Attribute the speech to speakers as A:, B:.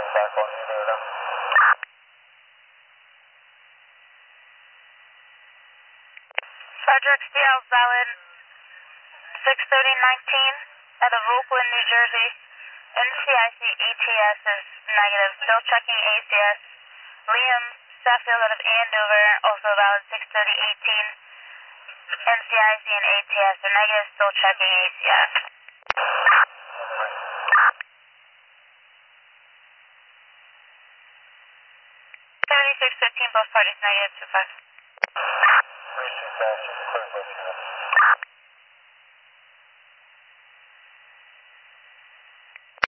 A: back on you there now.
B: Frederick Steele, valid 6:30:19 out of Oakland, New Jersey. NCIC ATS is negative. Still checking ACS. Liam Sheffield out of Andover, also valid 6:30:18. NCIC and ATS are negative. Still checking ACS. 7615, both parties negative. 25.
A: 36 Austin, clear both units.